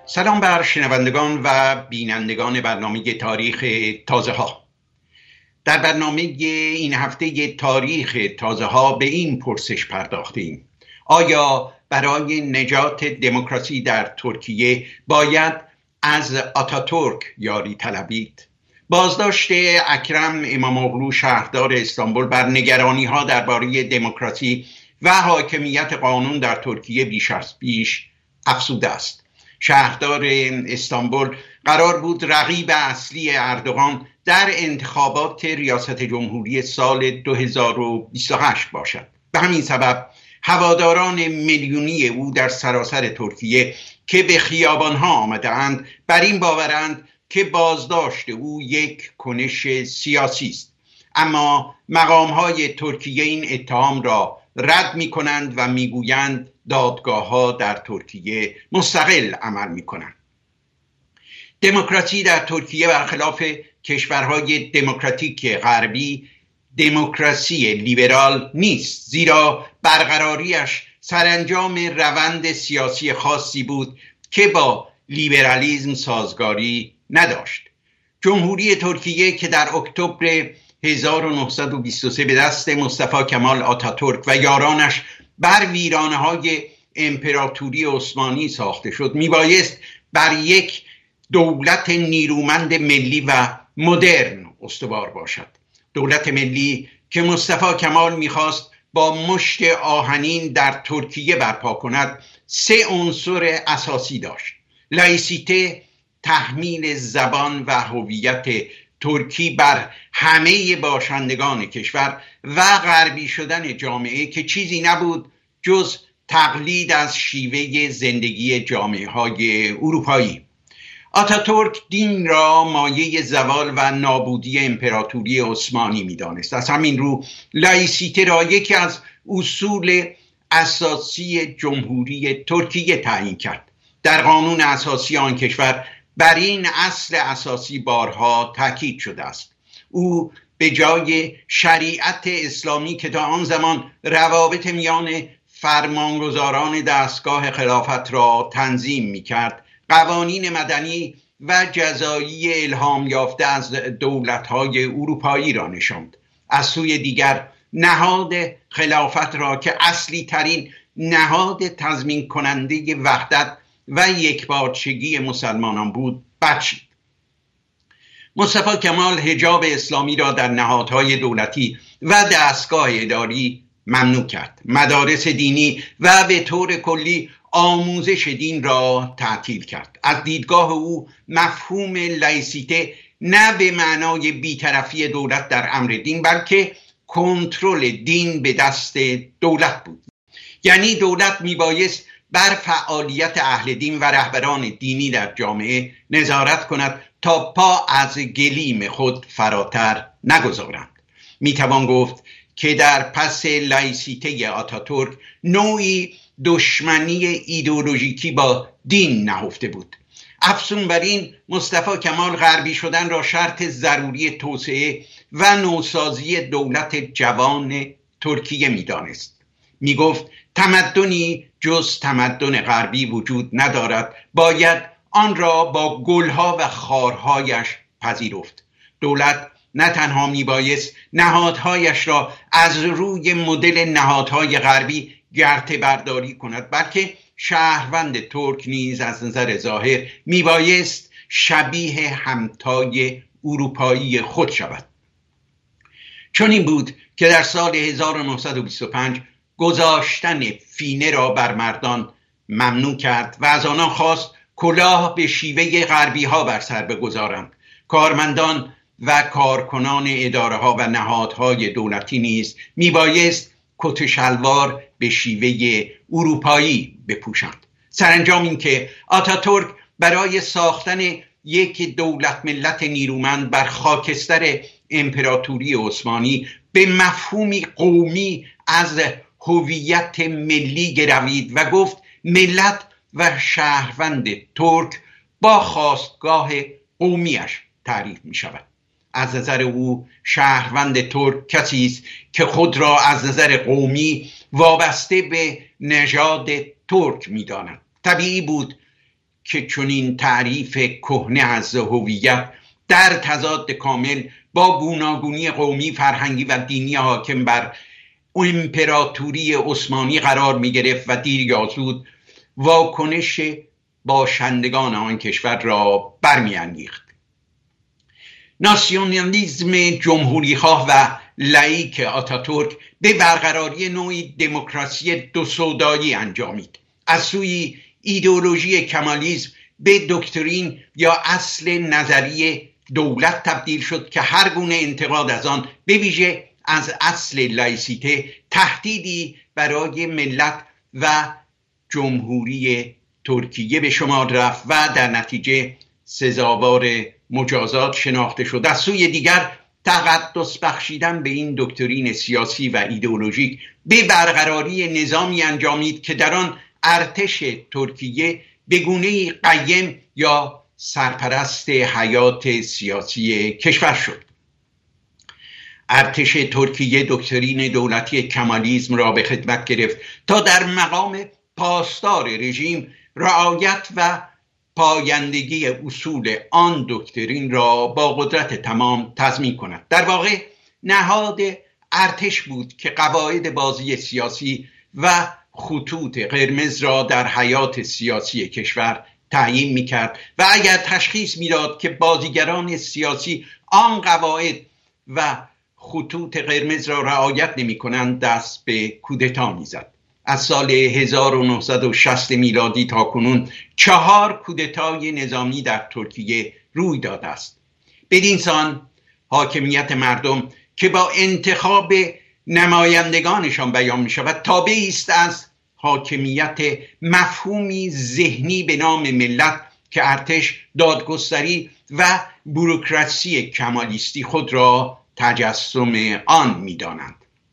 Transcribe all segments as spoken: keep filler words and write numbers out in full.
سلام بر شنوندگان و بینندگان برنامه تاریخ تازه ها. در برنامه این هفته تاریخ تازه ها به این پرسش پرداختیم: آیا برای نجات دموکراسی در ترکیه باید از آتاتورک یاری طلبید؟ بازداشت اکرم اماموغلو شهردار استانبول بر نگرانی ها درباره دموکراسی و حاکمیت قانون در ترکیه بیش از پیش افزوده است. شهردار استانبول قرار بود رقیب اصلی اردوغان در انتخابات ریاست جمهوری سال دو هزار و بیست و هشت باشد. به همین سبب هواداران میلیونی او در سراسر ترکیه که به خیابانها آمدند بر این باورند که بازداشت او یک کنش سیاسی است، اما مقام‌های ترکیه این اتهام را رد می‌کنند و می‌گویند دادگاه‌ها در ترکیه مستقل عمل می‌کنند. دموکراسی در ترکیه برخلاف کشورهای دموکراتیک غربی دموکراسی لیبرال نیست، زیرا برقراریش سرانجام روند سیاسی خاصی بود که با لیبرالیسم سازگاری نداشت. جمهوری ترکیه که در اکتبر هزار و نهصد و بیست و سه به دست مصطفی کمال آتاتورک و یارانش بر ویرانه‌های امپراتوری عثمانی ساخته شد، میبایست بر یک دولت نیرومند ملی و مدرن استوار باشد. دولت ملی که مصطفی کمال میخواست با مشت آهنین در ترکیه برپا کند سه عنصر اساسی داشت: لایسیته، تحمیل زبان و هویت ترکی بر همه باشندگان کشور و غربی شدن جامعه که چیزی نبود جز تقلید از شیوه زندگی جامعه های اروپایی. آتاتورک دین را مایه زوال و نابودی امپراتوری عثمانی می دانست. از همین رو لایسیته را یکی از اصول اساسی جمهوری ترکیه تعیین کرد. در قانون اساسی آن کشور بر این اصل اساسی بارها تاکید شده است. او به جای شریعت اسلامی که تا آن زمان روابط میان فرمانگزاران دستگاه خلافت را تنظیم می کرد، قوانین مدنی و جزایی الهام یافته از دولت‌های اروپایی را نشاند. از سوی دیگر نهاد خلافت را که اصلی ترین نهاد تضمین کننده وحدت و یکپارچگی مسلمانان بود بچید. مصطفی کمال حجاب اسلامی را در نهادهای دولتی و دستگاه اداری ممنوع کرد. مدارس دینی و به طور کلی آموزش دین را تعطیل کرد. از دیدگاه او مفهوم لایسیته نه به معنای بی‌طرفی دولت در امر دین بلکه کنترل دین به دست دولت بود. یعنی دولت میبایست بر فعالیت اهل دین و رهبران دینی در جامعه نظارت کند تا پا از گلیم خود فراتر نگذارند. میتوان گفت که در پس لایسیته آتاتورک نوعی دشمنی ایدئولوژیکی با دین نهفته بود. افزون بر این مصطفی کمال غربی شدن را شرط ضروری توسعه و نوسازی دولت جوان ترکیه میدانست. میگفت تمدنی جز تمدن غربی وجود ندارد، باید آن را با گلها و خارهایش پذیرفت. دولت نه تنها میبایست نهادهایش را از روی مدل نهادهای غربی گرته برداری کند، بلکه شهروند ترک نیز از نظر ظاهر میبایست شبیه همتای اروپایی خود شود. چون این بود که در سال هزار و نهصد و بیست و پنج گذاشتن فینه را بر مردان ممنوع کرد و از آنان خواست کلاه به شیوه غربی ها بر سر بگذارند. کارمندان و کارکنان اداره ها و نهادهای دولتی نیز میبایست کت شلوار به شیوه اروپایی بپوشند. سرانجام این که آتاتورک برای ساختن یک دولت ملت نیرومند بر خاکستر امپراتوری عثمانی به مفهومی قومی از هویت ملی گروید و گفت ملت و شهروند ترک با خاستگاه قومیش تعریف می شود. از نظر او شهروند ترک کسی است که خود را از نظر قومی وابسته به نژاد ترک می داند. طبیعی بود که چنین تعریف کهنه از هویت در تضاد کامل با گوناگونی قومی، فرهنگی و دینی حاکم بر امپراتوری عثمانی قرار می گرفت و دیر یا زود واکنش باشندگان آن کشور را برمی‌انگیخت. ناسیونالیسم جمهوری‌خواه و لاییک آتاتورک به برقراری نوعی دموکراسی دو سودایی انجامید. از سوی ایدئولوژی کمالیسم به دکترین یا اصل نظری دولت تبدیل شد که هر گونه انتقاد از آن، به ویژه از اصل لایسیته، تهدیدی برای ملت و جمهوری ترکیه به شمار رفت و در نتیجه سزاوار مجازات شناخته شد. از سوی دیگر تقدس بخشیدن به این دکترین سیاسی و ایدئولوژیک به برقراری نظامی انجامید که در آن ارتش ترکیه به گونه‌ای قیم یا سرپرست حیات سیاسی کشور شد. ارتش ترکیه دکترین دولتی کمالیسم را به خدمت گرفت تا در مقام پاسدار رژیم رعایت و پایندگی اصول آن دکترین را با قدرت تمام تضمین کند. در واقع نهاد ارتش بود که قواعد بازی سیاسی و خطوط قرمز را در حیات سیاسی کشور تعیین می‌کرد و اگر تشخیص می‌داد که بازیگران سیاسی آن قواعد و خطوط قرمز را رعایت نمی‌کنند، دست به کودتا می‌زد. از سال هزار و نهصد و شصت میلادی تا کنون چهار کودتای نظامی در ترکیه روی داده است. بدین سان حاکمیت مردم که با انتخاب نمایندگانشان بیان می شود تابعی است از حاکمیت مفهومی ذهنی به نام ملت که ارتش، دادگستری و بوروکراسی کمالیستی خود را تجسم آن می دانند.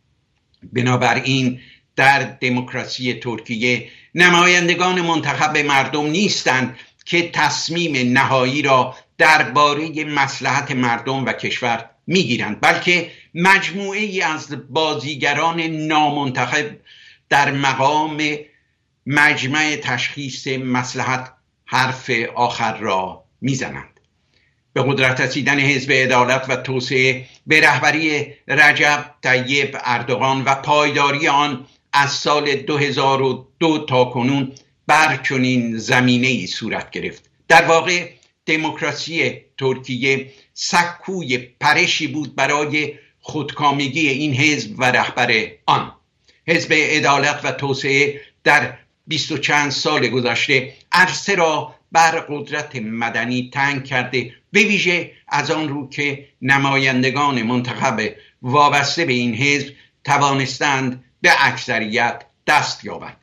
بنابراین در دموکراسی ترکیه نمایندگان منتخب مردم نیستند که تصمیم نهایی را درباره مصلحت مردم و کشور میگیرند، بلکه مجموعه ای از بازیگران نامنتخب در مقام مجمع تشخیص مصلحت حرف آخر را میزنند. به قدرت رسیدن حزب عدالت و توسعه به رهبری رجب طیب اردوغان و پایداری آن از سال دو هزار و دو تا کنون بر چنین زمینه‌ای صورت گرفت. در واقع دموکراسی ترکیه سکوی پرشی بود برای خودکامگی این حزب و رهبر آن. حزب عدالت و توسعه در بیست و چند سال گذشته عرصه را بر قدرت مدنی تنگ کرده، به ویژه از آن رو که نمایندگان منتخب وابسته به این حزب توانستند به اکثریت دست یابند.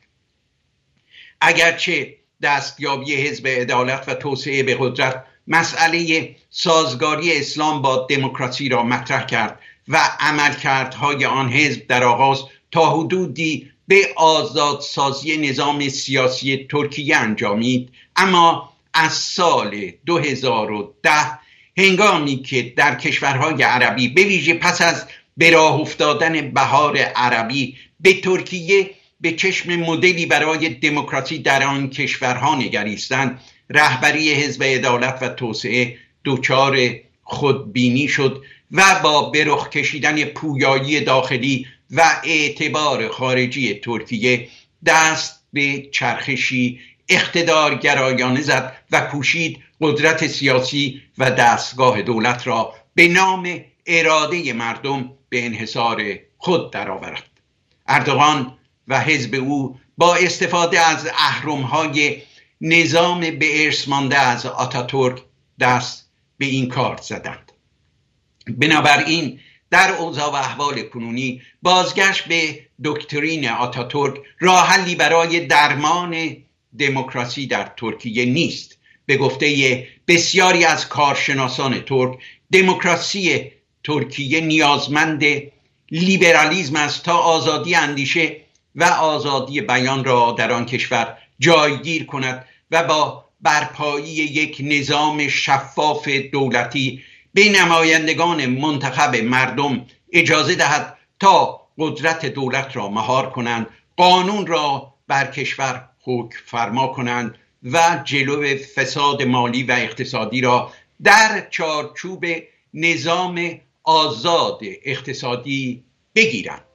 اگرچه دستیابی حزب عدالت و توسعه به قدرت مسئله سازگاری اسلام با دموکراسی را مطرح کرد و عملکردهای آن حزب در آغاز تا حدودی به آزادسازی نظام سیاسی ترکیه انجامید، اما از سال دو هزار و ده هنگامی که در کشورهای عربی به ویژه پس از به راه افتادن بهار عربی به ترکیه به چشم مدلی برای دموکراسی در آن کشورها نگریستند، رهبری حزب عدالت و توسعه دچار خودبینی شد و با به رخ کشیدن پویایی داخلی و اعتبار خارجی ترکیه دست به چرخشی اقتدارگرایانه زد و کوشید قدرت سیاسی و دستگاه دولت را به نام اراده مردم به انحصار خود درآورد. اردوغان و حزب او با استفاده از اهرم‌های نظام به ارث مانده از آتاتورک دست به این کار زدند. بنابراین در اوضاع و احوال کنونی بازگشت به دکترین آتاتورک راه حلی برای درمان دموکراسی در ترکیه نیست. به گفته بسیاری از کارشناسان ترک، دموکراسی ترکیه نیازمند لیبرالیسم است تا آزادی اندیشه و آزادی بیان را در آن کشور جایگیر کند و با برپایی یک نظام شفاف دولتی به نمایندگان منتخب مردم اجازه دهد تا قدرت دولت را مهار کنند، قانون را بر کشور حکم فرما کنند و جلو فساد مالی و اقتصادی را در چارچوب نظام آزاد اقتصادی بگیرند.